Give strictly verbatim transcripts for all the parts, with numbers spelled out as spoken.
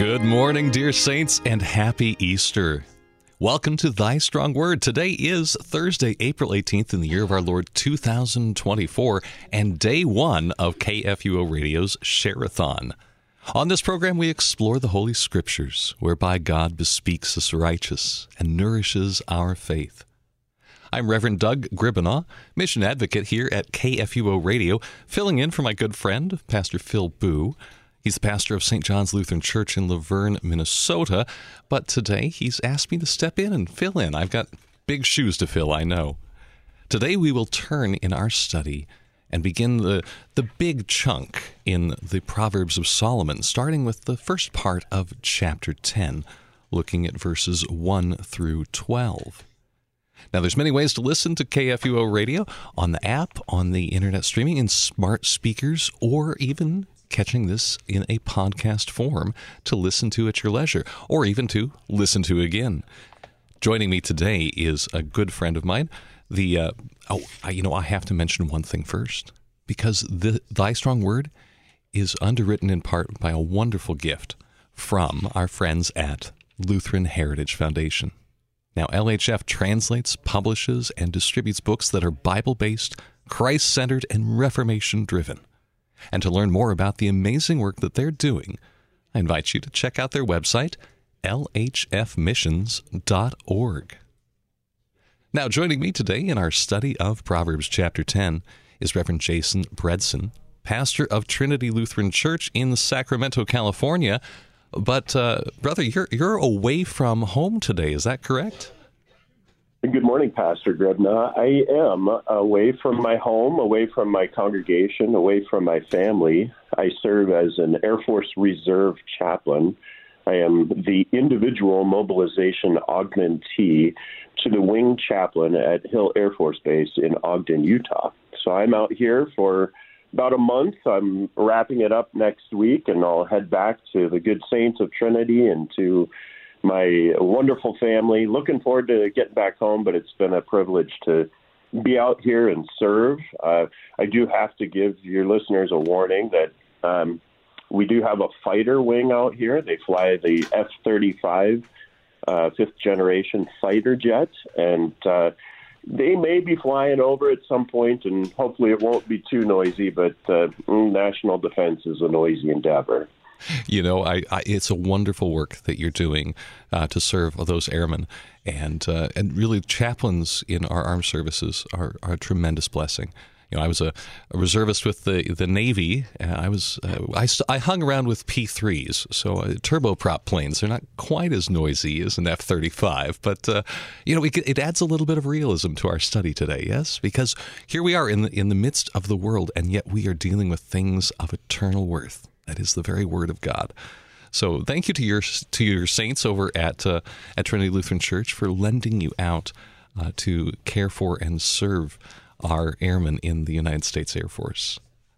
Good morning, dear saints, and happy Easter. Welcome to Thy Strong Word. Today is Thursday, April eighteenth in the year of our Lord two thousand twenty-four, and day one of K F U O Radio's Share-a-thon. On this program, we explore the Holy Scriptures, whereby God bespeaks us righteous and nourishes our faith. I'm Reverend Doug Gribanaw, mission advocate here at K F U O Radio, filling in for my good friend, Pastor Phil Boo. He's the pastor of Saint John's Lutheran Church in Laverne, Minnesota, but today he's asked me to step in and fill in. I've got big shoes to fill, I know. Today we will turn in our study and begin the, the big chunk in the Proverbs of Solomon, starting with the first part of chapter ten, looking at verses one through twelve. Now, there's many ways to listen to K F U O Radio, on the app, on the internet streaming, in smart speakers, or even catching this in a podcast form to listen to at your leisure, or even to listen to again. Joining me today is a good friend of mine. The uh, oh, I, you know, I have to mention one thing first, because the Thy Strong Word is underwritten in part by a wonderful gift from our friends at Lutheran Heritage Foundation. Now, L H F translates, publishes, and distributes books that are Bible-based, Christ-centered, and Reformation-driven. And to learn more about the amazing work that they're doing, I invite you to check out their website, L H F missions dot org. Now, joining me today in our study of Proverbs chapter ten is Reverend Jason Bredson, pastor of Trinity Lutheran Church in Sacramento, California. But, uh, brother, you're you're away from home today, is that correct? Good morning, Pastor Grebna. I am away from my home, away from my congregation, away from my family. I serve as an Air Force Reserve chaplain. I am the individual mobilization augmentee to the wing chaplain at Hill Air Force Base in Ogden, Utah. So I'm out here for about a month. I'm wrapping it up next week, and I'll head back to the good saints of Trinity and to my wonderful family. Looking forward to getting back home, but it's been a privilege to be out here and serve. Uh, I do have to give your listeners a warning that um, we do have a fighter wing out here. They fly the F thirty-five, uh, fifth generation fighter jet, and uh, they may be flying over at some point, and hopefully it won't be too noisy, but uh, national defense is a noisy endeavor. You know, I, I, it's a wonderful work that you're doing uh, to serve those airmen, and uh, and really chaplains in our armed services are, are a tremendous blessing. You know, I was a, a reservist with the the Navy. And I was uh, I, I hung around with P threes, so uh, turboprop planes. They're not quite as noisy as an F thirty-five, but uh, you know, it, it adds a little bit of realism to our study today. Yes, because here we are in the in the midst of the world, and yet we are dealing with things of eternal worth. That is the very Word of God. So thank you to your to your saints over at uh, at Trinity Lutheran Church for lending you out uh, to care for and serve our airmen in the United States Air Force.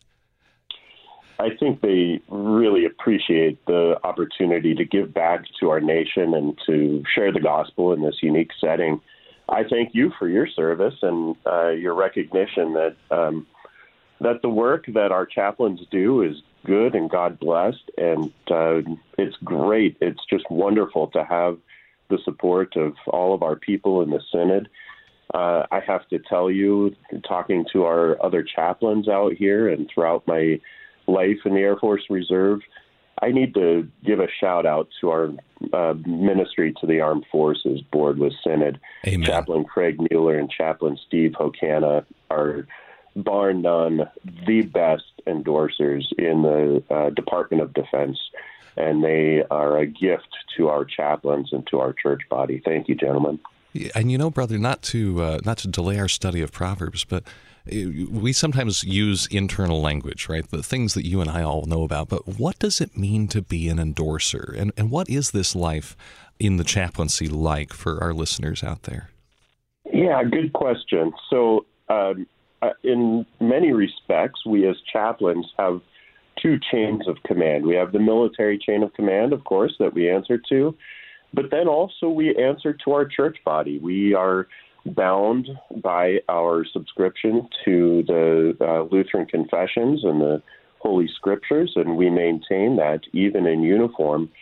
I think they really appreciate the opportunity to give back to our nation and to share the gospel in this unique setting. I thank you for your service and uh, your recognition that um, that the work that our chaplains do is good and God blessed, and uh, it's great. It's just wonderful to have the support of all of our people in the Synod. Uh, I have to tell you, talking to our other chaplains out here and throughout my life in the Air Force Reserve, I need to give a shout out to our uh, ministry to the Armed Forces Board with Synod. Amen. Chaplain Craig Mueller and Chaplain Steve Hokana are bar none the best endorsers in the uh, Department of Defense, and they are a gift to our chaplains and to our church body. Thank you, gentlemen. And you know, brother, not to uh, not to delay our study of Proverbs, but we sometimes use internal language, right? The things that you and I all know about. But what does it mean to be an endorser? And, and what is this life in the chaplaincy like for our listeners out there? Yeah, good question. So um, uh, in many respects, we as chaplains have two chains of command. We have the military chain of command, of course, that we answer to. But then also we answer to our church body. We are bound by our subscription to the uh, Lutheran confessions and the Holy Scriptures, and we maintain that even in uniform.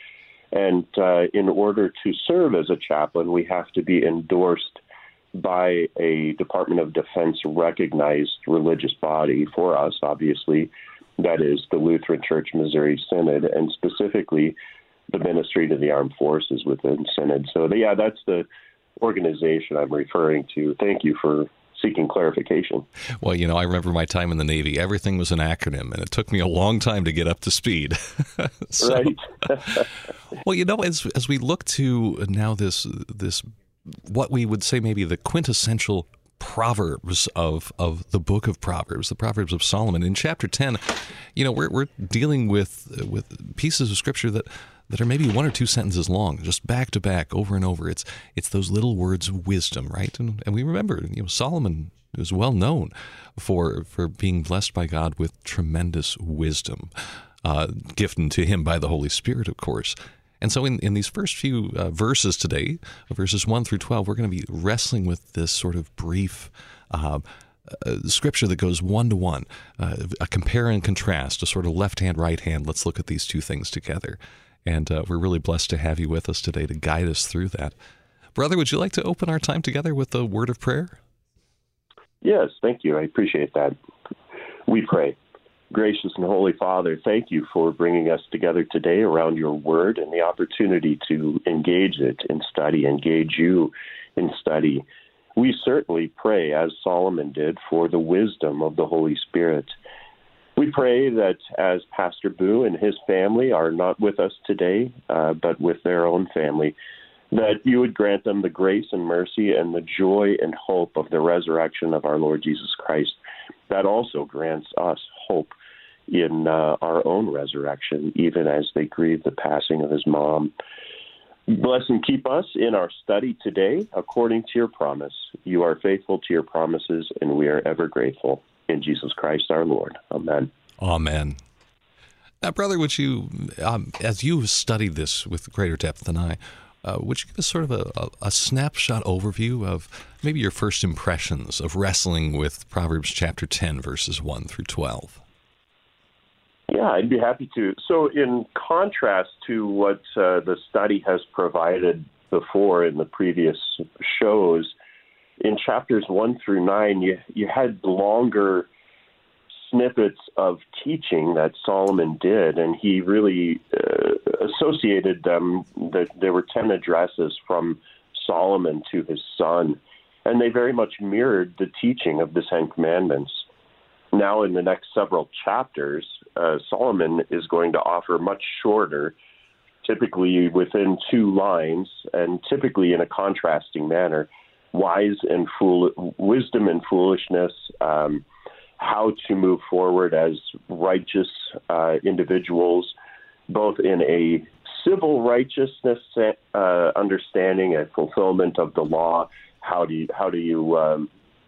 And uh, in order to serve as a chaplain, we have to be endorsed by a Department of Defense recognized religious body. For us, obviously, that is the Lutheran Church Missouri Synod, and specifically the Ministry to the Armed Forces within Synod. So, yeah, that's the organization I'm referring to. Thank you for seeking clarification. Well, you know, I remember my time in the Navy. Everything was an acronym, and it took me a long time to get up to speed. so, right. Well, you know, as as we look to now this this what we would say maybe the quintessential Proverbs of of the book of Proverbs, the Proverbs of Solomon, in chapter ten, you know, we're we're dealing with with pieces of scripture that. that are maybe one or two sentences long, just back to back, over and over. It's it's those little words of wisdom, right? And and we remember, you know, Solomon is well known for for being blessed by God with tremendous wisdom, uh, gifted to him by the Holy Spirit, of course. And so in, in these first few uh, verses today, verses one through twelve, we're going to be wrestling with this sort of brief uh, uh, scripture that goes one to one, uh, a compare and contrast, a sort of left hand, right hand. Let's look at these two things together. And uh, we're really blessed to have you with us today to guide us through that. Brother, would you like to open our time together with a word of prayer? Yes, thank you. I appreciate that. We pray. Gracious and Holy Father, thank you for bringing us together today around your word and the opportunity to engage it in study, engage you in study. We certainly pray, as Solomon did, for the wisdom of the Holy Spirit. We pray that as Pastor Boo and his family are not with us today, uh, but with their own family, that you would grant them the grace and mercy and the joy and hope of the resurrection of our Lord Jesus Christ. That also grants us hope in uh, our own resurrection, even as they grieve the passing of his mom. Bless and keep us in our study today according to your promise. You are faithful to your promises, and we are ever grateful. In Jesus Christ our Lord. Amen. Amen. Now, brother, would you, um, as you've studied this with greater depth than I, uh, would you give us sort of a, a, a snapshot overview of maybe your first impressions of wrestling with Proverbs chapter ten, verses one through twelve? Yeah, I'd be happy to. So in contrast to what uh, the study has provided before in the previous shows, in chapters one through nine, you, you had longer snippets of teaching that Solomon did, and he really uh, associated them, that there were ten addresses from Solomon to his son, and they very much mirrored the teaching of the Ten Commandments. Now, in the next several chapters, uh, Solomon is going to offer much shorter, typically within two lines, and typically in a contrasting manner, wise and fool, wisdom and foolishness, um, how to move forward as righteous uh, individuals, both in a civil righteousness uh, understanding and fulfillment of the law. How do you how do you um,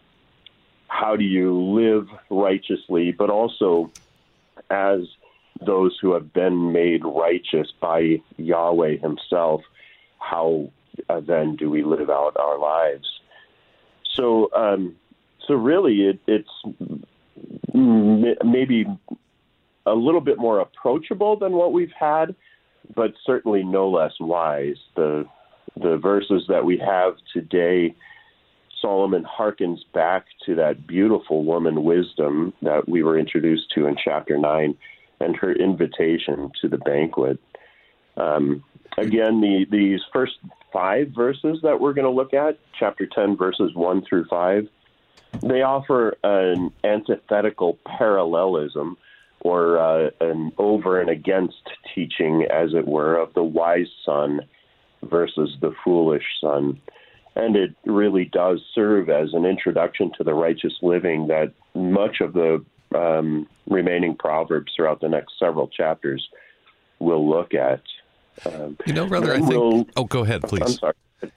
how do you live righteously, but also as those who have been made righteous by Yahweh himself, how uh, then do we live out our lives? So, um, so really, it, it's m- maybe a little bit more approachable than what we've had, but certainly no less wise. The the verses that we have today, Solomon harkens back to that beautiful woman wisdom that we were introduced to in chapter nine, and her invitation to the banquet. Um, again, the these first five verses that we're going to look at, chapter ten, verses one through five, they offer an antithetical parallelism, or uh, an over and against teaching, as it were, of the wise son versus the foolish son. And it really does serve as an introduction to the righteous living that much of the um, remaining Proverbs throughout the next several chapters will look at. Um, you know, brother, I think... We'll, oh, go ahead, please. I'm sorry.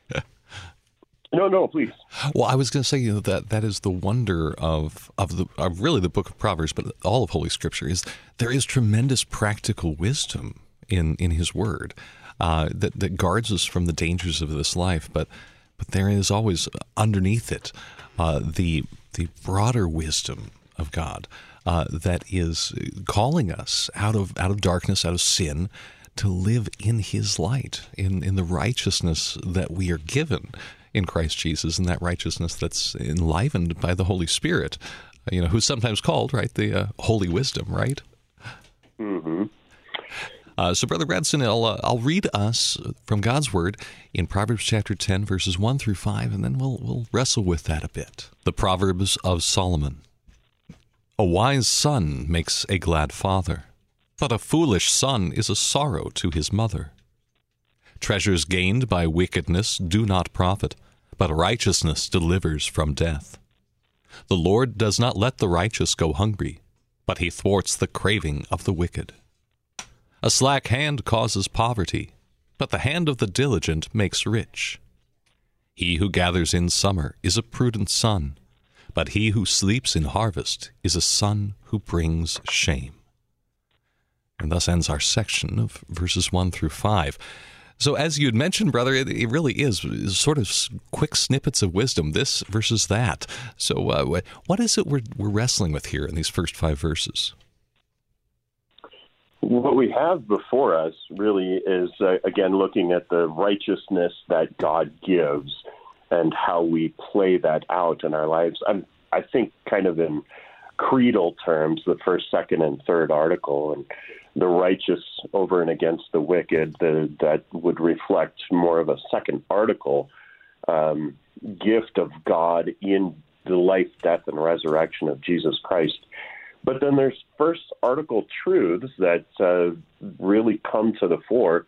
No, no, please. Well, I was going to say, you know, that that is the wonder of of the of really the book of Proverbs, but all of Holy Scripture, is there is tremendous practical wisdom in in His Word uh, that that guards us from the dangers of this life. But but there is always underneath it uh, the the broader wisdom of God uh, that is calling us out of out of darkness, out of sin, to live in his light, in, in the righteousness that we are given in Christ Jesus, and that righteousness that's enlivened by the Holy Spirit, you know, who's sometimes called, right, the uh, Holy Wisdom, right? Mm-hmm. Uh, so, Brother Bradson, I'll, uh, I'll read us from God's Word in Proverbs chapter ten, verses one through five, and then we'll, we'll wrestle with that a bit. The Proverbs of Solomon. A wise son makes a glad father, but a foolish son is a sorrow to his mother. Treasures gained by wickedness do not profit, but righteousness delivers from death. The Lord does not let the righteous go hungry, but he thwarts the craving of the wicked. A slack hand causes poverty, but the hand of the diligent makes rich. He who gathers in summer is a prudent son, but he who sleeps in harvest is a son who brings shame. And thus ends our section of verses one through five. So as you had mentioned, brother, it, it really is, is sort of quick snippets of wisdom, this versus that. So uh, what is it we're, we're wrestling with here in these first five verses? What we have before us really is, uh, again, looking at the righteousness that God gives and how we play that out in our lives. I'm, I think kind of in creedal terms, the first, second, and third article, and the righteous over and against the wicked, the, that would reflect more of a second article um, gift of God in the life, death, and resurrection of Jesus Christ. But then there's first article truths that uh, really come to the fore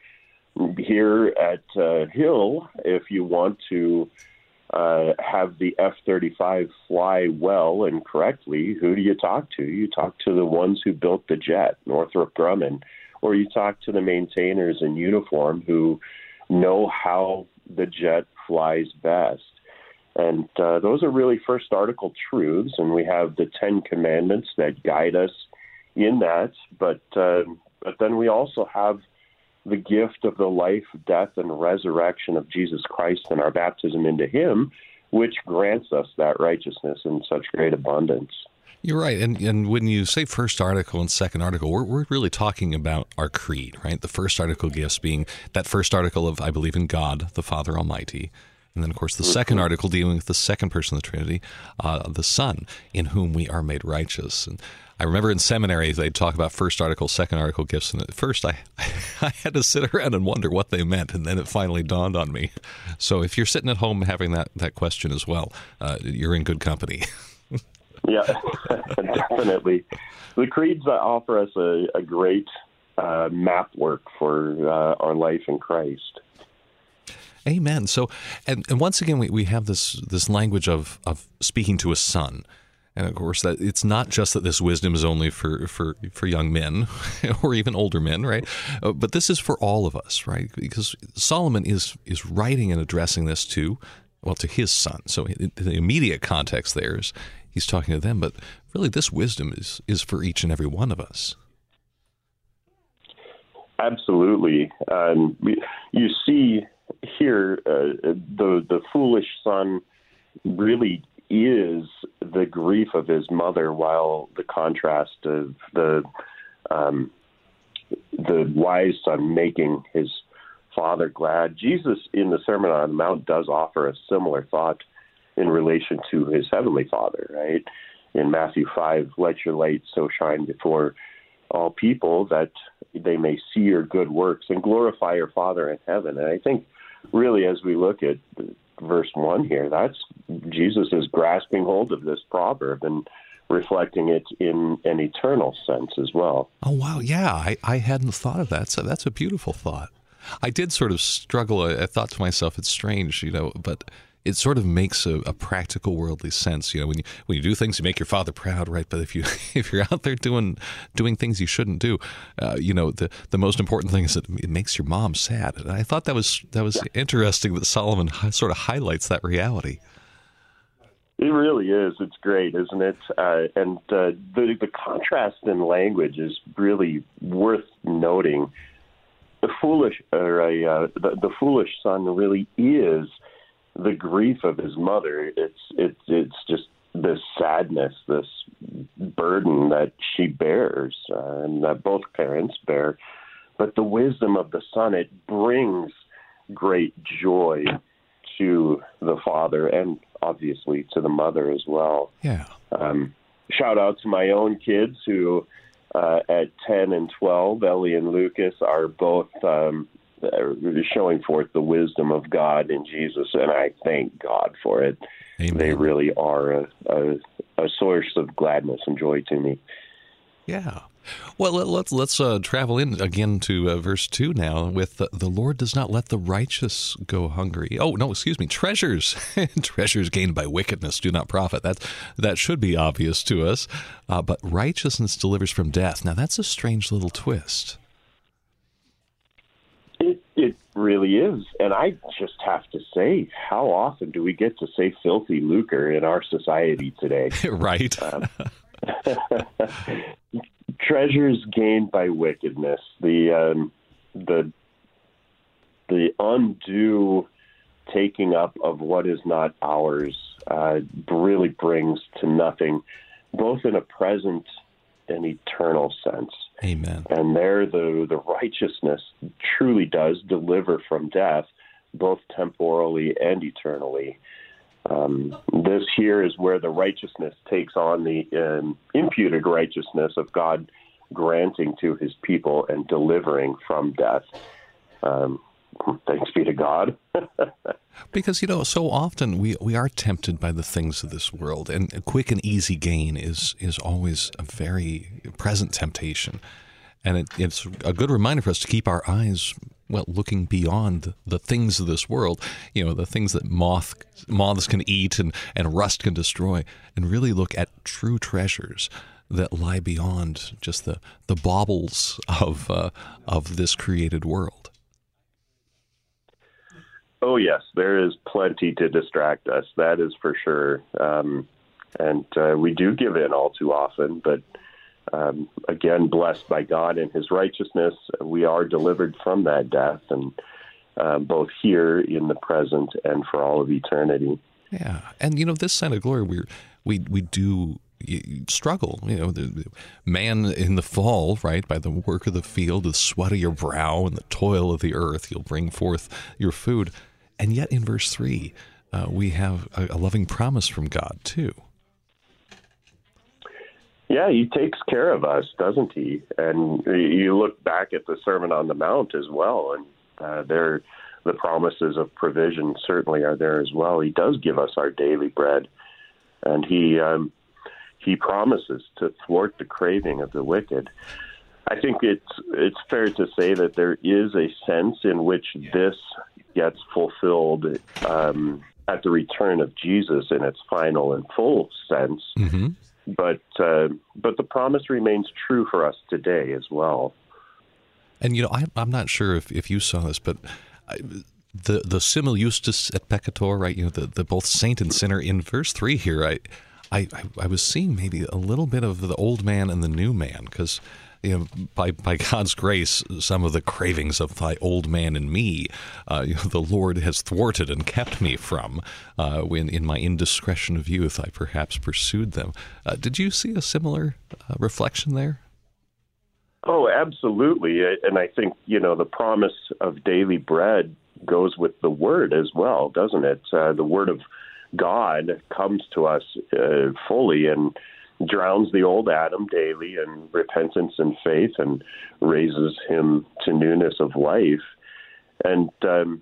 here at uh, Hill. If you want to uh, have the F thirty-five fly well and correctly, who do you talk to? You talk to the ones who built the jet, Northrop Grumman, or you talk to the maintainers in uniform who know how the jet flies best. And uh, those are really first article truths, and we have the Ten Commandments that guide us in that. But uh, but then we also have the gift of the life, death, and resurrection of Jesus Christ and our baptism into him, which grants us that righteousness in such great abundance. You're right. And and when you say first article and second article, we're, we're really talking about our creed, right? The first article gifts being that first article of I believe in God, the Father Almighty. And then, of course, the second article dealing with the second person of the Trinity, uh, the Son, in whom we are made righteous. And I remember in seminary, they'd talk about first article, second article gifts. And at first, I, I had to sit around and wonder what they meant. And then it finally dawned on me. So if you're sitting at home having that, that question as well, uh, you're in good company. Yeah, definitely. The creeds offer us a, a great uh, map work for uh, our life in Christ. Amen. So, and, and once again, we, we have this this language of, of speaking to a son. And of course, that it's not just that this wisdom is only for, for, for young men or even older men, right? Uh, but this is for all of us, right? Because Solomon is is writing and addressing this to, well, to his son. So in the immediate context there is he's talking to them, but really this wisdom is, is for each and every one of us. Absolutely. Um, you see here, uh, the the foolish son really is the grief of his mother, while the contrast of the um, the wise son making his father glad. Jesus in the Sermon on the Mount does offer a similar thought in relation to his heavenly Father, right? In Matthew five, let your light so shine before all people that they may see your good works and glorify your Father in heaven. And I think really as we look at verse one here, that's Jesus is grasping hold of this proverb and reflecting it in an eternal sense as well. Oh, wow. Yeah, I, I hadn't thought of that. So that's a beautiful thought. I did sort of struggle. I, I thought to myself, it's strange, you know, but it sort of makes a, a practical worldly sense. You know, when you when you do things, you make your father proud, right? But if you if you're out there doing doing things you shouldn't do, uh, you know, the the most important thing is that it makes your mom sad. And I thought that was that was interesting that Solomon sort of highlights that reality. It really is. It's great, isn't it? Uh, and uh, the the contrast in language is really worth noting. The foolish, or a, uh, the, the foolish son really is the grief of his mother. It's it's it's just this sadness, this burden that she bears, uh, and that both parents bear but the wisdom of the Son, it brings great joy to the father and obviously to the mother as well. Yeah. Um, shout out to my own kids who uh, at ten and twelve, Ellie and Lucas, are both um, showing forth the wisdom of God in Jesus, and I thank God for it. Amen. They really are a, a, a source of gladness and joy to me. Yeah. Well, let, let's let's uh, travel in again to uh, verse two now. With uh, the Lord does not let the righteous go hungry. Oh no, excuse me. Treasures, treasures gained by wickedness do not profit. That that should be obvious to us. Uh, but righteousness delivers from death. Now that's a strange little twist. It it really is, and I just have to say, how often do we get to say "filthy lucre" in our society today? Right. Um, treasures gained by wickedness, the um, the the undue taking up of what is not ours, uh, really brings to nothing, both in a present and eternal sense. Amen. And there, the the righteousness truly does deliver from death, both temporally and eternally. Um, this here is where the righteousness takes on the um, imputed righteousness of God granting to his people and delivering from death. Um, thanks be to God. Because, you know, so often we, we are tempted by the things of this world, and a quick and easy gain is, is always a very present temptation. And it, it's a good reminder for us to keep our eyes, well, looking beyond the things of this world, you know, the things that moth moths can eat and, and rust can destroy, and really look at true treasures that lie beyond just the, the baubles of uh, of this created world. Oh, yes, there is plenty to distract us. That is for sure. Um, and uh, we do give in all too often, but Um, again, blessed by God and his righteousness, we are delivered from that death, and uh, both here in the present and for all of eternity. Yeah, and you know, this side of glory, we we we do struggle. You know, the, the man in the fall, right, by the work of the field, the sweat of your brow, and the toil of the earth, you'll bring forth your food. And yet, in verse three, uh, we have a, a loving promise from God too. Yeah, he takes care of us, doesn't he? And you look back at the Sermon on the Mount as well, and uh, there, the promises of provision certainly are there as well. He does give us our daily bread, and he um, he promises to thwart the craving of the wicked. I think it's it's fair to say that there is a sense in which this gets fulfilled um, at the return of Jesus in its final and full sense. Mm-hmm. But uh, but the promise remains true for us today as well. And, you know, I, I'm not sure if, if you saw this, but I, the the simul justus et peccator, right? You know, the, the both saint and sinner in verse three here. I, I I was seeing maybe a little bit of the old man and the new man, because, you know, by by God's grace, some of the cravings of thy old man in me, uh, you know, the Lord has thwarted and kept me from. Uh, when in my indiscretion of youth, I perhaps pursued them. Uh, did you see a similar uh, reflection there? Oh, absolutely. And I think, you know, the promise of daily bread goes with the word as well, doesn't it? Uh, the word of God comes to us uh, fully and drowns the old Adam daily in repentance and faith and raises him to newness of life. And um,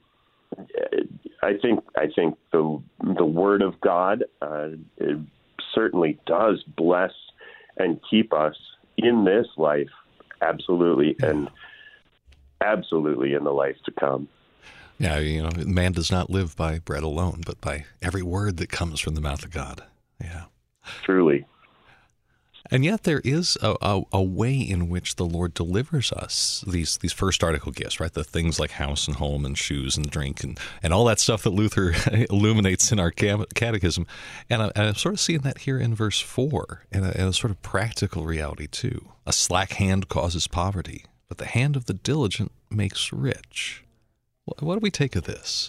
I think I think the the word of God uh, it certainly does bless and keep us in this life, absolutely, and absolutely in the life to come. Yeah, you know, man does not live by bread alone, but by every word that comes from the mouth of God. Yeah, truly. And yet there is a, a, a way in which the Lord delivers us these these first article gifts, right? The things like house and home and shoes and drink and, and all that stuff that Luther illuminates in our catechism. And, I, and I'm sort of seeing that here in verse four, and a, and a sort of practical reality too. A slack hand causes poverty, but the hand of the diligent makes rich. What, what do we take of this?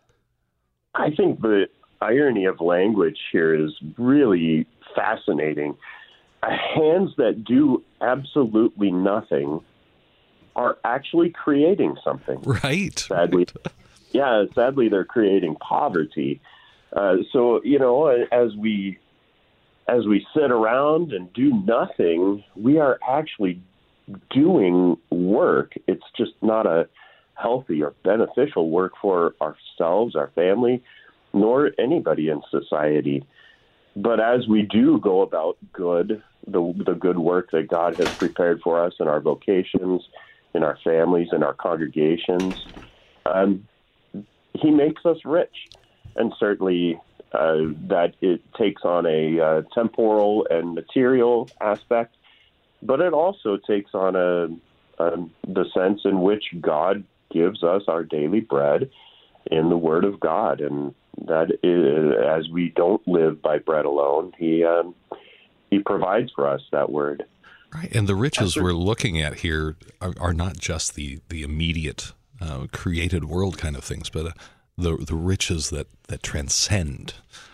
I think the irony of language here is really fascinating. Hands that do absolutely nothing are actually creating something. Right. Sadly. Yeah, sadly, they're creating poverty. Uh, so, you know, as we as we sit around and do nothing, we are actually doing work. It's just not a healthy or beneficial work for ourselves, our family, nor anybody in society. But as we do go about good, the the good work that God has prepared for us in our vocations, in our families, in our congregations, um, He makes us rich. And certainly uh, that it takes on a uh, temporal and material aspect, but it also takes on a, a the sense in which God gives us our daily bread in the Word of God, and that is, as we don't live by bread alone, He um, He provides for us that Word. Right, and the riches we're looking at here are, are not just the the immediate uh, created world kind of things, but uh, the the riches that, that transcend.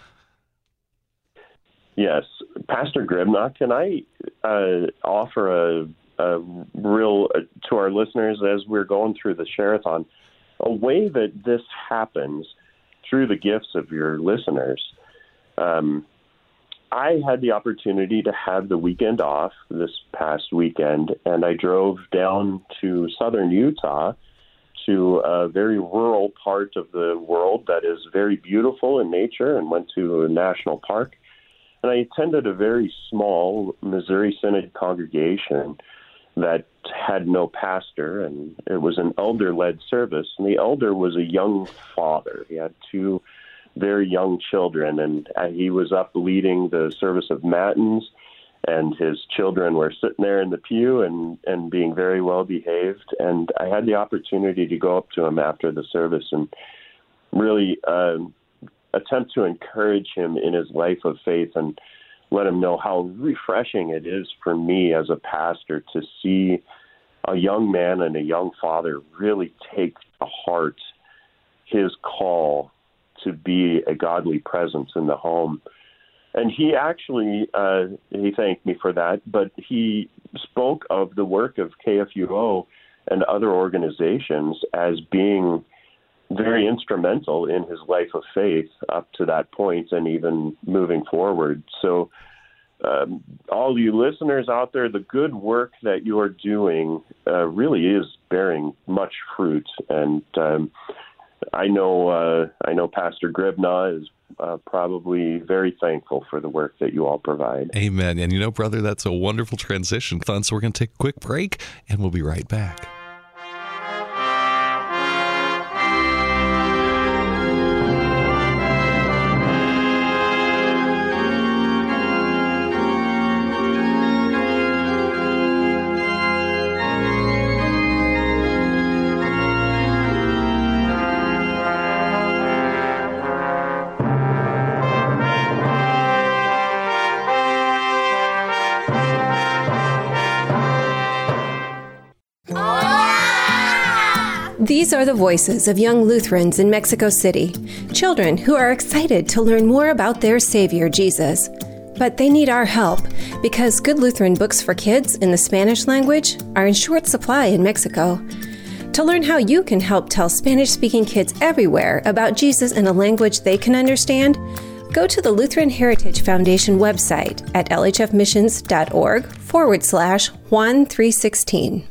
Yes, Pastor Grebna, can I uh, offer a, a real uh, to our listeners as we're going through the Share-a-thon, a way that this happens through the gifts of your listeners. Um, I had the opportunity to have the weekend off this past weekend, and I drove down to southern Utah to a very rural part of the world that is very beautiful in nature, and went to a national park. And I attended a very small Missouri Synod congregation that had no pastor, and it was an elder-led service. And the elder was a young father. He had two very young children, and he was up leading the service of matins, and his children were sitting there in the pew and, and being very well behaved. And I had the opportunity to go up to him after the service and really uh, attempt to encourage him in his life of faith and let him know how refreshing it is for me as a pastor to see a young man and a young father really take to heart his call to be a godly presence in the home. And he actually, uh, he thanked me for that, but he spoke of the work of K F U O and other organizations as being very instrumental in his life of faith up to that point and even moving forward. So um, all you listeners out there, the good work that you are doing uh, really is bearing much fruit. And um, I know uh, I know Pastor Grebna is uh, probably very thankful for the work that you all provide. Amen. And you know, brother, that's a wonderful transition. So we're going to take a quick break, and we'll be right back. These are the voices of young Lutherans in Mexico City, children who are excited to learn more about their Savior, Jesus. But they need our help because good Lutheran books for kids in the Spanish language are in short supply in Mexico. To learn how you can help tell Spanish-speaking kids everywhere about Jesus in a language they can understand, go to the Lutheran Heritage Foundation website at lhfmissions.org forward slash Juan three sixteen.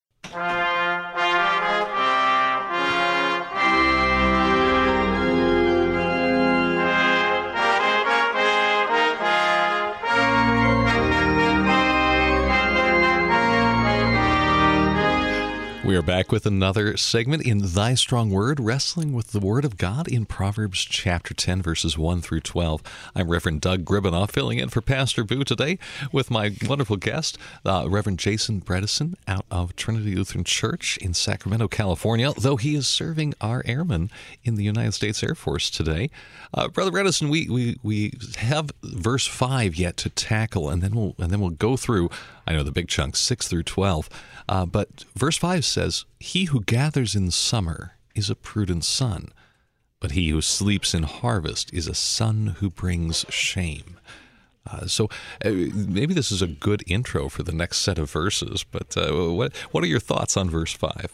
We are back with another segment in Thy Strong Word, wrestling with the Word of God in Proverbs chapter ten, verses one through twelve. I'm Reverend Doug Gribanoff, filling in for Pastor Boo today with my wonderful guest, uh, Reverend Jason Bredesen, out of Trinity Lutheran Church in Sacramento, California, though he is serving our airmen in the United States Air Force today. Uh, Brother Bredesen, we, we we have verse five yet to tackle, and then we'll and then we'll go through, I know the big chunks, six through twelve. Uh, but verse five says, "He who gathers in summer is a prudent son, but he who sleeps in harvest is a son who brings shame." Uh, so uh, maybe this is a good intro for the next set of verses, but uh, what what are your thoughts on verse five?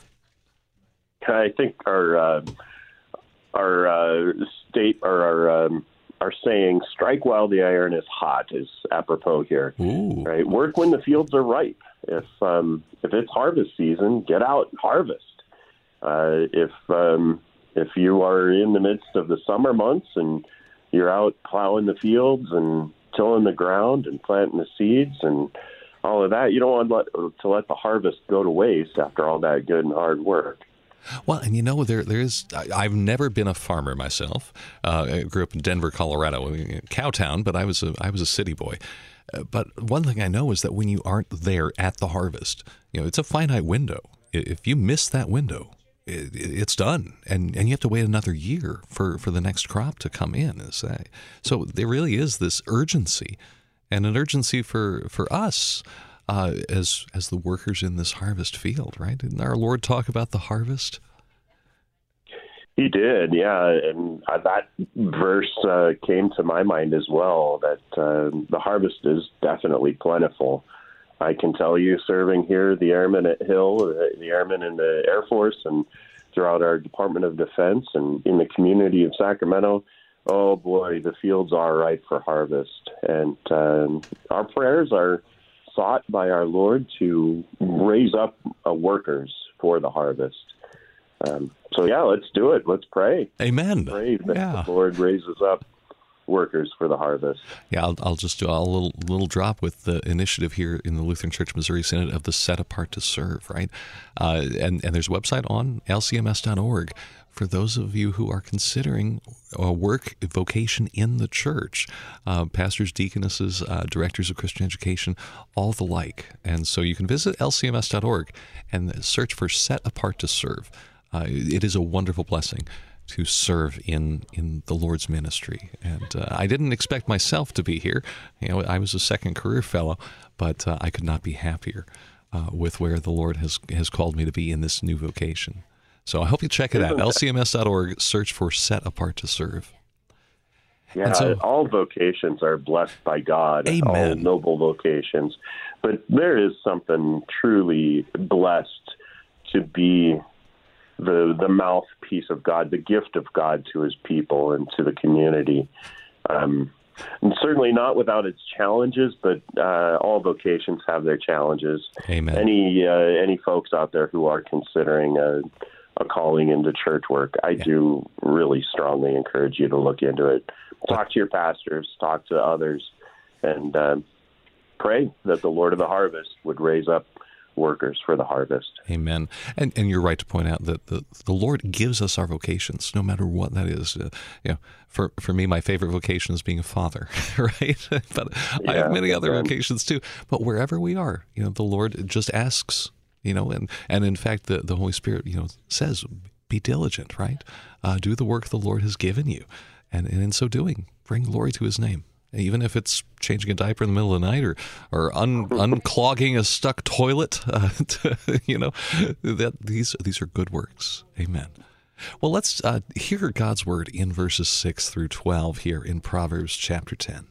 I think our uh, our uh, state or our um, our saying "strike while the iron is hot" is apropos here. Ooh. Right? Work when the fields are ripe. If um, if it's harvest season, get out and harvest. Uh, if um, if you are in the midst of the summer months and you're out plowing the fields and tilling the ground and planting the seeds and all of that, you don't want to let, to let the harvest go to waste after all that good and hard work. Well, and you know, there there is. I, I've never been a farmer myself. Uh, I grew up in Denver, Colorado, cowtown, but I was a I was a city boy. Uh, but one thing I know is that when you aren't there at the harvest, you know, it's a finite window. If you miss that window, it, it's done, and and you have to wait another year for, for the next crop to come in. So there really is this urgency, and an urgency for for us. Uh, as as the workers in this harvest field, right? Didn't our Lord talk about the harvest? He did, yeah. And that verse uh, came to my mind as well, that uh, the harvest is definitely plentiful. I can tell you, serving here, the airmen at Hill, the airmen in the Air Force, and throughout our Department of Defense and in the community of Sacramento, oh boy, the fields are ripe for harvest. And um, our prayers are sought by our Lord to raise up uh, workers for the harvest. Um, so yeah, let's do it. Let's pray. Amen. Pray that yeah. the Lord raises up workers for the harvest. Yeah, I'll, I'll just do a little little drop with the initiative here in the Lutheran Church Missouri Synod of the Set Apart to Serve, right? Uh, and, and there's a website on L C M S dot org for those of you who are considering a work vocation in the church, uh, pastors, deaconesses, uh, directors of Christian education, all the like. And so you can visit L C M S dot org and search for Set Apart to Serve. Uh, it is a wonderful blessing to serve in, in the Lord's ministry. And uh, I didn't expect myself to be here. You know, I was a second career fellow, but uh, I could not be happier uh, with where the Lord has, has called me to be in this new vocation. So I hope you check it out. L C M S dot org, search for Set Apart to Serve. Yeah, so, all vocations are blessed by God. Amen. All noble vocations. But there is something truly blessed to be the the mouthpiece of God, the gift of God to his people and to the community. Um, and certainly not without its challenges, but uh, all vocations have their challenges. Amen. Any, uh, any folks out there who are considering a, a calling into church work, I yeah. do really strongly encourage you to look into it. Talk to your pastors, talk to others, and uh, pray that the Lord of the harvest would raise up workers for the harvest. Amen. And and you're right to point out that the, the Lord gives us our vocations, no matter what that is. Uh, you know, for for me, my favorite vocation is being a father, right? But yeah, I have many other yeah. vocations too. But wherever we are, you know, the Lord just asks, you know, and, and in fact, the, the Holy Spirit, you know, says, be diligent, right? Uh, do the work the Lord has given you. And, and in so doing, bring glory to his name. Even if it's changing a diaper in the middle of the night or, or un, unclogging a stuck toilet, uh, to, you know, that these these are good works. Amen. Well, let's uh, hear God's word in verses six through twelve here in Proverbs chapter ten.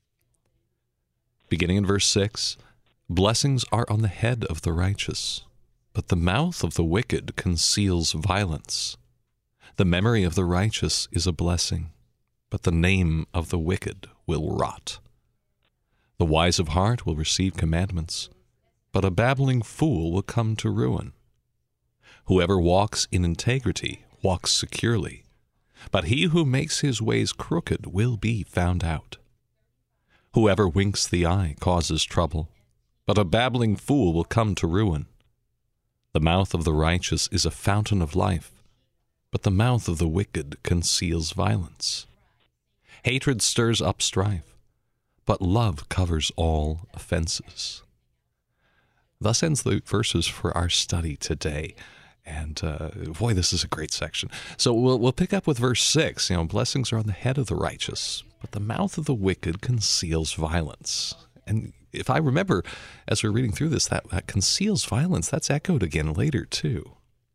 Beginning in verse six, blessings are on the head of the righteous, but the mouth of the wicked conceals violence. The memory of the righteous is a blessing, but the name of the wicked will rot. The wise of heart will receive commandments, but a babbling fool will come to ruin. Whoever walks in integrity walks securely, but he who makes his ways crooked will be found out. Whoever winks the eye causes trouble, but a babbling fool will come to ruin. The mouth of the righteous is a fountain of life, but the mouth of the wicked conceals violence. Hatred stirs up strife, but love covers all offenses. Thus ends the verses for our study today. And uh, boy, this is a great section. So we'll we'll pick up with verse six. You know, blessings are on the head of the righteous, but the mouth of the wicked conceals violence. And if I remember, as we're reading through this, that, that conceals violence, that's echoed again later too.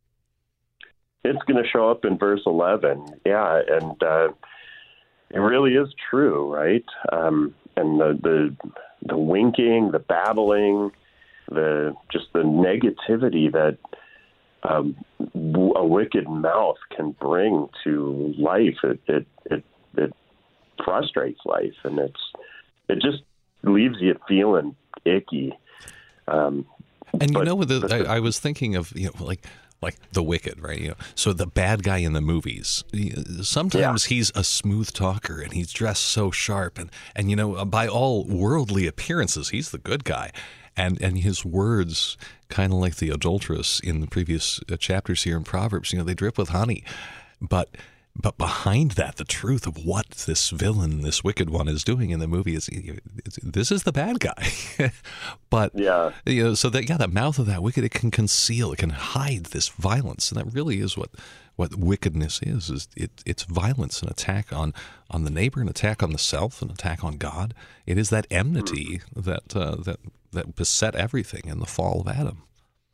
It's going to show up in verse eleven. Yeah, and uh, it really is true, right? Um, and the, the the winking, the babbling, the just the negativity that um, a wicked mouth can bring to life. It it it, it frustrates life, and it's it just leaves you feeling icky. Um, and but, you know, with the, the, I, I was thinking of, you know, like like the wicked, right? You know, so the bad guy in the movies, sometimes yeah. he's a smooth talker and he's dressed so sharp, and and you know, by all worldly appearances, he's the good guy, and and his words, kind of like the adulteress in the previous chapters here in Proverbs, you know, they drip with honey, but. But behind that, the truth of what this villain, this wicked one, is doing in the movie is, is this is the bad guy. But yeah, you know, so that yeah, the mouth of that wicked, it can conceal, it can hide this violence, and that really is what what wickedness is. Is it? It's violence, an attack on on the neighbor, an attack on the self, an attack on God. It is that enmity mm. that uh, that that beset everything in the fall of Adam.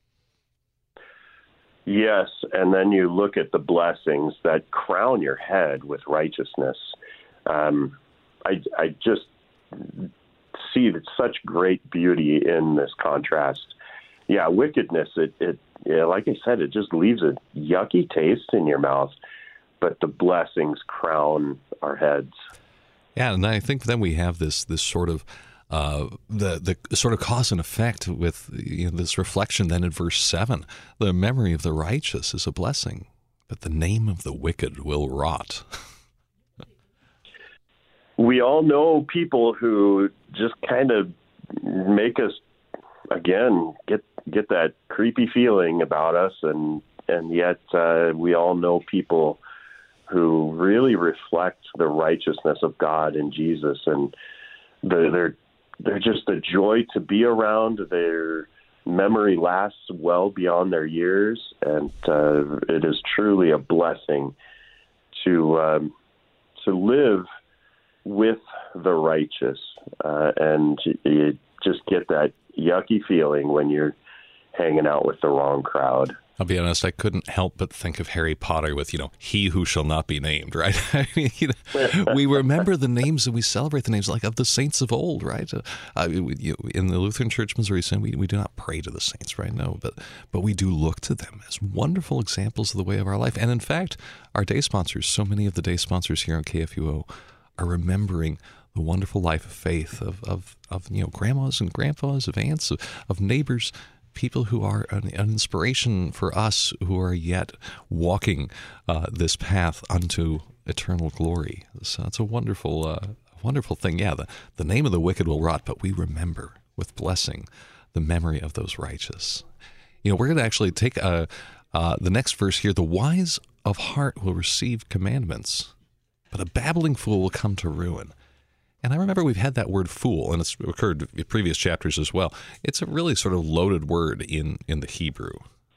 Yes, and then you look at the blessings that crown your head with righteousness. Um, I, I just see such great beauty in this contrast. Yeah, wickedness, it, it yeah, like I said, it just leaves a yucky taste in your mouth, but the blessings crown our heads. Yeah, and I think then we have this this sort of Uh, the the sort of cause and effect with, you know, this reflection then in verse seven. The memory of the righteous is a blessing, but the name of the wicked will rot. We all know people who just kind of make us, again, get get that creepy feeling about us, and and yet uh, we all know people who really reflect the righteousness of God and Jesus, and they're, they're They're just a joy to be around. Their memory lasts well beyond their years, and uh, it is truly a blessing to um, to live with the righteous. Uh, and you just get that yucky feeling when you're hanging out with the wrong crowd. I'll be honest, I couldn't help but think of Harry Potter with, you know, he who shall not be named, right? I mean, you know, we remember the names and we celebrate the names like of the saints of old, right? Uh, we, you, in the Lutheran Church, Missouri Synod, we, we do not pray to the saints, right? No, but but we do look to them as wonderful examples of the way of our life. And in fact, our day sponsors, so many of the day sponsors here on K F U O are remembering the wonderful life of faith of, of, of you know, grandmas and grandpas, of aunts, of, of neighbors, people who are an, an inspiration for us who are yet walking uh, this path unto eternal glory. So it's a wonderful, uh, wonderful thing. Yeah, the, the name of the wicked will rot, but we remember with blessing the memory of those righteous. You know, we're going to actually take uh, uh, the next verse here. The wise of heart will receive commandments, but a babbling fool will come to ruin. And I remember we've had that word fool, and it's occurred in previous chapters as well. It's a really sort of loaded word in, in the Hebrew.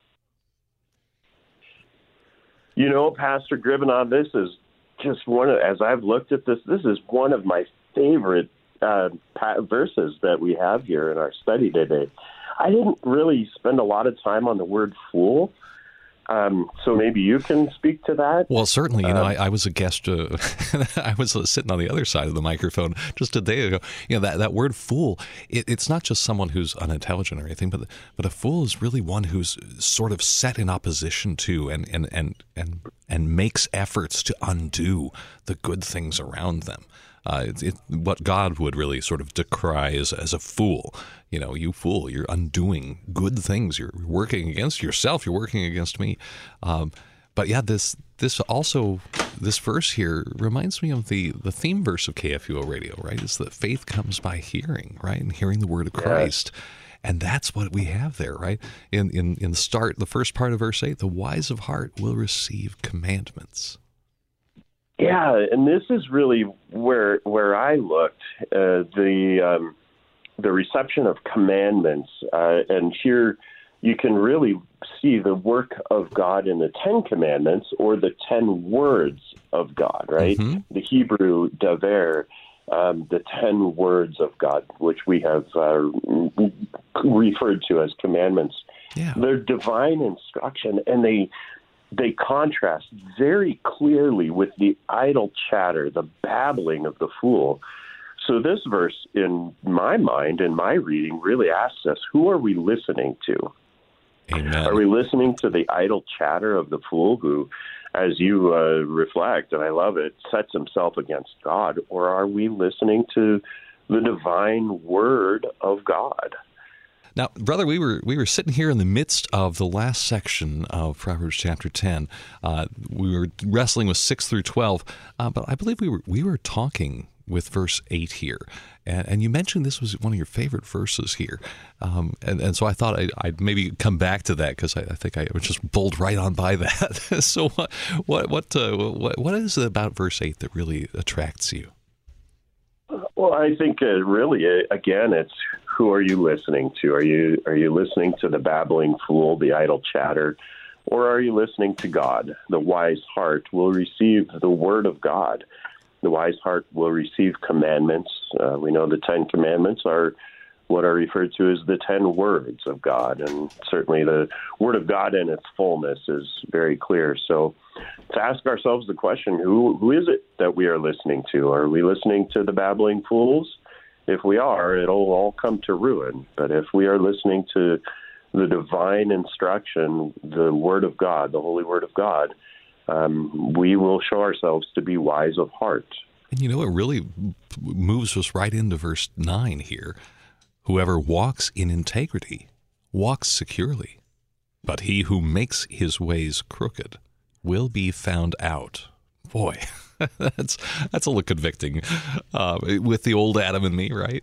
You know, Pastor Gribbenau, this is just one of, as I've looked at this, this is one of my favorite uh, verses that we have here in our study today. I didn't really spend a lot of time on the word fool. Um, so maybe you can speak to that. Well, certainly. You know, um, I, I was a guest. Uh, I was sitting on the other side of the microphone just a day ago. You know, that, that word fool, it, it's not just someone who's unintelligent or anything, but but a fool is really one who's sort of set in opposition to and and and and, and makes efforts to undo the good things around them. Uh, it's it, what God would really sort of decry as, as a fool. You know, you fool, you're undoing good things. You're working against yourself. You're working against me. Um, but yeah, this this also, this verse here reminds me of the, the theme verse of K F U O Radio, right? It's that faith comes by hearing, right? And hearing the word of Christ. Yes. And that's what we have there, right? In, in, in the start, the first part of verse eight, the wise of heart will receive commandments. Yeah, and this is really where where I looked, uh, the um, the reception of commandments, uh, and here you can really see the work of God in the Ten Commandments, or the ten words of God, right? Mm-hmm. The Hebrew daver, um, the ten words of God, which we have uh, referred to as commandments. Yeah. They're divine instruction, and they they contrast very clearly with the idle chatter, the babbling of the fool. so this verse, in my mind, in my reading, really asks us, who are we listening to? Amen. Are we listening to the idle chatter of the fool who, as you uh, reflect, and I love it, sets himself against God? Or are we listening to the divine word of God? Now, brother, we were we were sitting here in the midst of the last section of Proverbs chapter ten. Uh, we were wrestling with six through twelve, uh, but I believe we were we were talking with verse eight here, and, and you mentioned this was one of your favorite verses here, um, and and so I thought I'd, I'd maybe come back to that because I, I think I just bowled right on by that. So what what what, uh, what what is it about verse eight that really attracts you? Well, I think uh, really, uh, again, it's who are you listening to? Are you are you listening to the babbling fool, the idle chatter, or are you listening to God? The wise heart will receive the word of God. The wise heart will receive commandments. Uh, we know the Ten Commandments are what are referred to as the ten words of God, and certainly the word of God in its fullness is very clear. So to ask ourselves the question, who who is it that we are listening to? Are we listening to the babbling fools? If we are, it'll all come to ruin. But if we are listening to the divine instruction, the word of God, the holy word of God, um, we will show ourselves to be wise of heart. And you know, it really moves us right into verse nine here. Whoever walks in integrity walks securely, but he who makes his ways crooked will be found out. Boy, that's that's a little convicting uh, with the old Adam and me, right?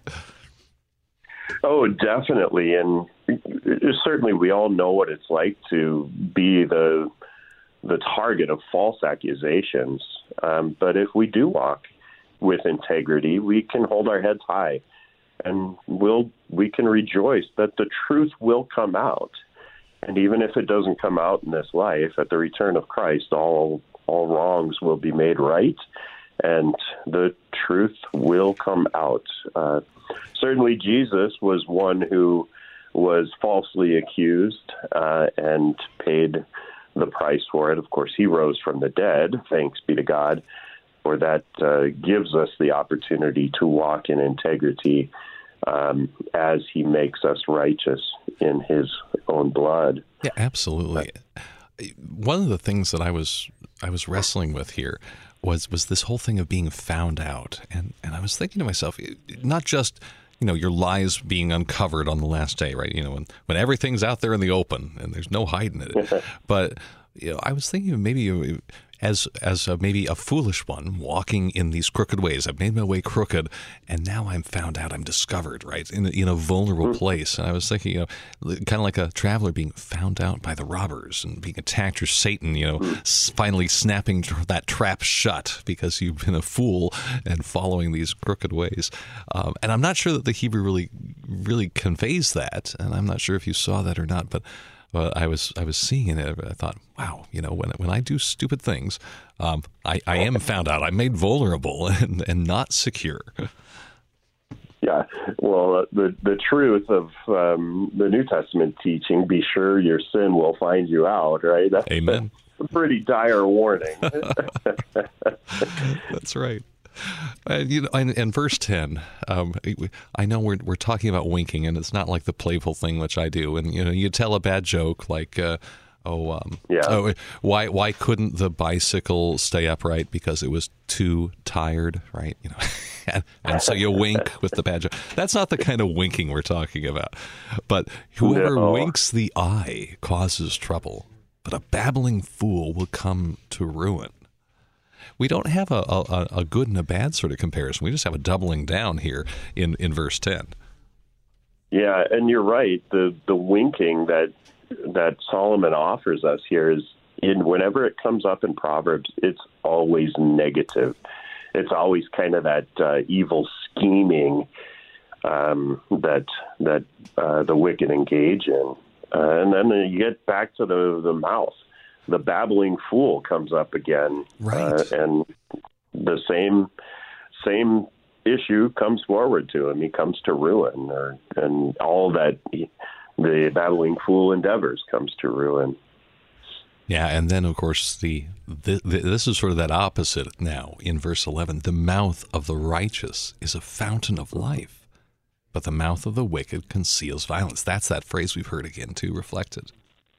Oh, definitely. And certainly we all know what it's like to be the the target of false accusations. Um, but if we do walk with integrity, we can hold our heads high, and we'll we can rejoice that the truth will come out. And even if it doesn't come out in this life, at the return of Christ, all all wrongs will be made right, and the truth will come out. Uh, certainly, Jesus was one who was falsely accused uh, and paid the price for it. Of course, he rose from the dead, thanks be to God, for that uh, gives us the opportunity to walk in integrity um, as he makes us righteous in his own blood. Yeah, absolutely. One of the things that I was I was wrestling with here was was this whole thing of being found out, and and I was thinking to myself, not just you know your lies being uncovered on the last day, right? You know, when when everything's out there in the open and there's no hiding it, but you know, I was thinking of maybe as as a, maybe a foolish one walking in these crooked ways. I've made my way crooked, and now I'm found out. I'm discovered, right, in a, in a vulnerable place. And I was thinking, you know, kind of like a traveler being found out by the robbers and being attacked, or Satan, you know, finally snapping that trap shut because you've been a fool and following these crooked ways. Um, and I'm not sure that the Hebrew really really conveys that, and I'm not sure if you saw that or not, but. Well, I was I was seeing it. I thought, wow, you know, when when I do stupid things, um, I, I am found out. I'm made vulnerable and, and not secure. Yeah, well, uh, the the truth of um, the New Testament teaching: be sure your sin will find you out. Right? That's, Amen. That's a pretty dire warning. That's right. Uh, you know, and, and verse ten, um, I know we're we're talking about winking, and it's not like the playful thing which I do. And you know, you tell a bad joke like, uh, "Oh, um, yeah. oh, why why couldn't the bicycle stay upright because it was too tired?" Right? You know, and, and so you wink with the bad joke. That's not the kind of winking we're talking about. But whoever no. winks the eye causes trouble, but a babbling fool will come to ruin. We don't have a, a, a good and a bad sort of comparison. We just have a doubling down here in, in verse ten. Yeah, and you're right. The the winking that that Solomon offers us here is, in whenever it comes up in Proverbs, it's always negative. It's always kind of that uh, evil scheming um, that that uh, the wicked engage in. Uh, and then you get back to the, the mouth. The babbling fool comes up again, right. uh, and the same same issue comes forward to him. He comes to ruin, or, and all that he, the babbling fool endeavors comes to ruin. Yeah, and then, of course, the, the, the this is sort of that opposite now in verse eleven. The mouth of the righteous is a fountain of life, but the mouth of the wicked conceals violence. That's that phrase we've heard again, too, reflected.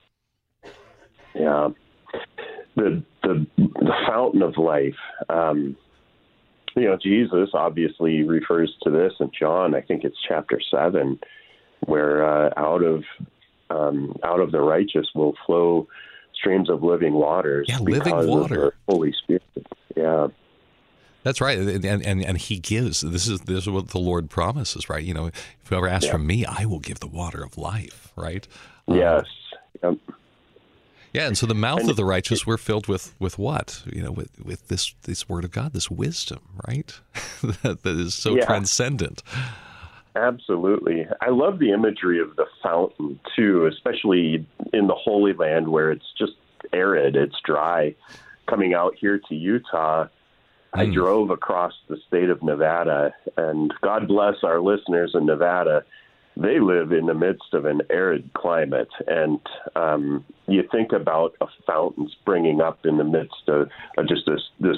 Yeah. The, the, the fountain of life. Um, you know, Jesus obviously refers to this in John, I think it's chapter seven, where uh, out of um, out of the righteous will flow streams of living waters. Yeah, living water. Of the Holy Spirit. Yeah. That's right, and, and and he gives. This is this is what the Lord promises, right? You know, if whoever asks yeah. from me, I will give the water of life, right? Yes. Um, yep. Yeah, and so the mouth and of the righteous, we're filled with, with what? You know, with, with this this word of God, this wisdom, right? that, that is so yeah. transcendent. Absolutely. I love the imagery of the fountain, too, especially in the Holy Land where it's just arid, it's dry. Coming out here to Utah, mm. I drove across the state of Nevada, and God bless our listeners in Nevada. They live in the midst of an arid climate, and um, you think about a fountain springing up in the midst of, of just this, this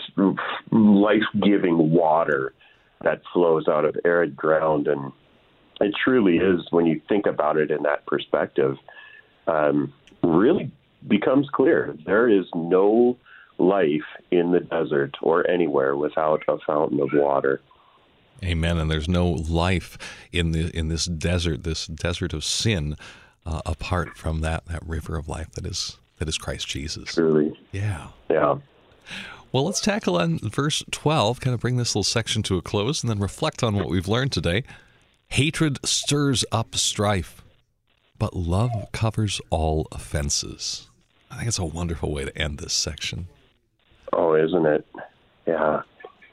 life-giving water that flows out of arid ground. And it truly is, when you think about it in that perspective, um, really becomes clear. There is no life in the desert or anywhere without a fountain of water. Amen. And there's no life in the in this desert, this desert of sin, uh, apart from that that river of life that is that is Christ Jesus. Truly. Yeah. Yeah. Well, let's tackle on verse twelve, kind of bring this little section to a close, and then reflect on what we've learned today. Hatred stirs up strife, but love covers all offenses. I think it's a wonderful way to end this section. Oh, isn't it? Yeah.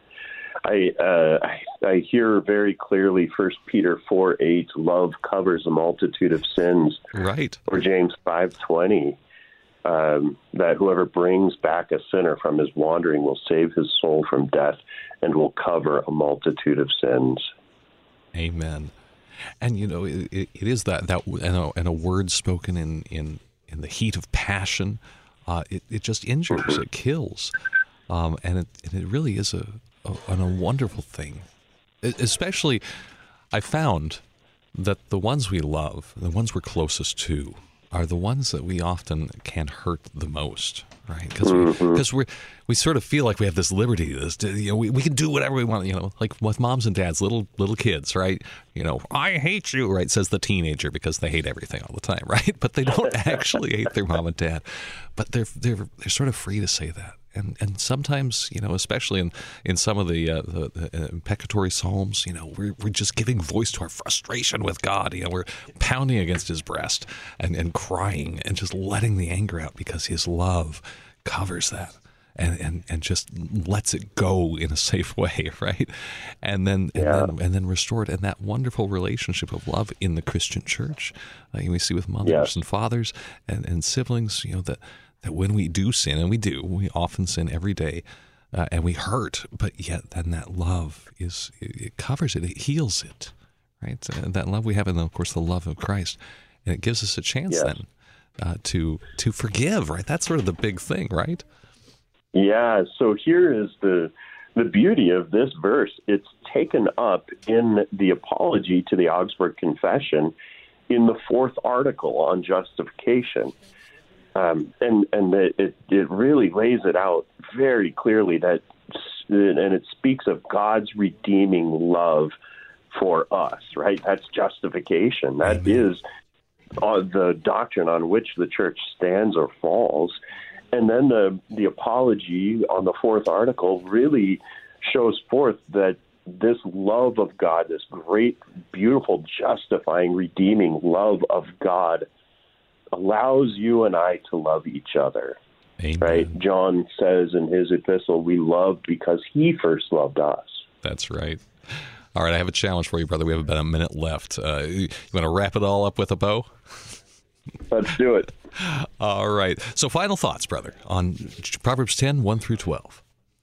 I, uh, I I hear very clearly First Peter four eight, love covers a multitude of sins. Right. Or James five twenty, um, that whoever brings back a sinner from his wandering will save his soul from death and will cover a multitude of sins. Amen. And, you know, it, it is that, that and, a, and a word spoken in, in, in the heat of passion, uh, it, it just injures, mm-hmm. it kills. Um, and, it, and it really is a, a, a wonderful thing. Especially, I found that the ones we love, the ones we're closest to, are the ones that we often can hurt the most, right? Because mm-hmm. we, 'cause we we sort of feel like we have this liberty, this you know, we, we can do whatever we want, you know, like with moms and dads, little little kids, right? You know, I hate you, right? Says the teenager because they hate everything all the time, right? But they don't actually hate their mom and dad, but they're they're they're sort of free to say that. And and sometimes, you know, especially in, in some of the, uh, the, the imprecatory psalms, you know, we're we're just giving voice to our frustration with God. You know, we're pounding against his breast and, and crying and just letting the anger out because his love covers that and, and, and just lets it go in a safe way, right? And then and, yeah. then and then restored. And that wonderful relationship of love in the Christian church, uh, we see with mothers yes. and fathers and, and siblings, you know, that that when we do sin, and we do, we often sin every day, uh, and we hurt, but yet then that love is, it covers it, it heals it, right? Uh, that love we have, and of course the love of Christ, and it gives us a chance yes. then uh, to to forgive, right? That's sort of the big thing, right? Yeah, so here is the the beauty of this verse. It's taken up in the apology to the Augsburg Confession in the fourth article on justification. Um, and and it, it really lays it out very clearly that, and it speaks of God's redeeming love for us, right? That's justification. That Amen. Is uh, the doctrine on which the church stands or falls. And then the, the apology on the fourth article really shows forth that this love of God, this great, beautiful, justifying, redeeming love of God allows you and I to love each other, Amen. Right? John says in his epistle, we love because he first loved us. That's right. All right, I have a challenge for you, brother. We have about a minute left. Uh, you want to wrap it all up with a bow? Let's do it. All right. So final thoughts, brother, on Proverbs ten, one through twelve.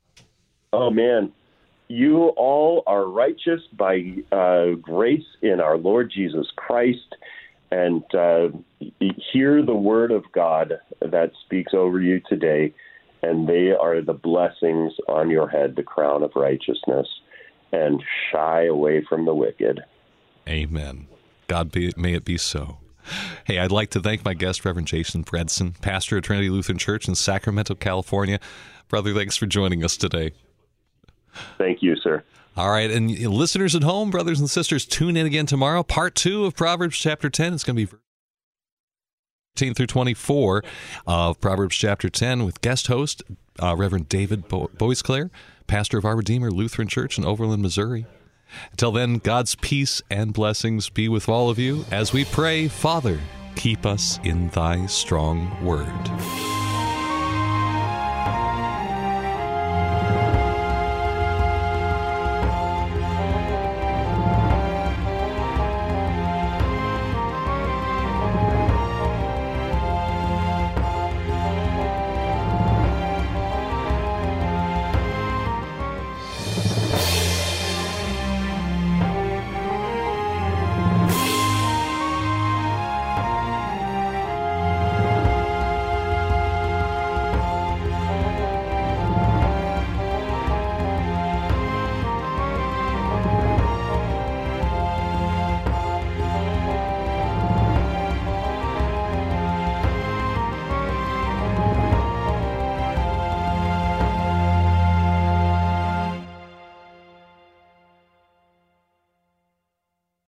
Oh, man. You all are righteous by uh, grace in our Lord Jesus Christ, and uh, hear the word of God that speaks over you today, and they are the blessings on your head, the crown of righteousness, and shy away from the wicked. Amen. God be, may it be so. Hey, I'd like to thank my guest, Reverend Jason Fredson, pastor at Trinity Lutheran Church in Sacramento, California. Brother, thanks for joining us today. Thank you, sir. All right, and listeners at home, brothers and sisters, tune in again tomorrow. Part two of Proverbs chapter ten. It's going to be thirteen through twenty-four of Proverbs chapter ten with guest host uh, Reverend David Bo- Boisclair, pastor of Our Redeemer Lutheran Church in Overland, Missouri. Until then, God's peace and blessings be with all of you as we pray, Father, keep us in thy strong word.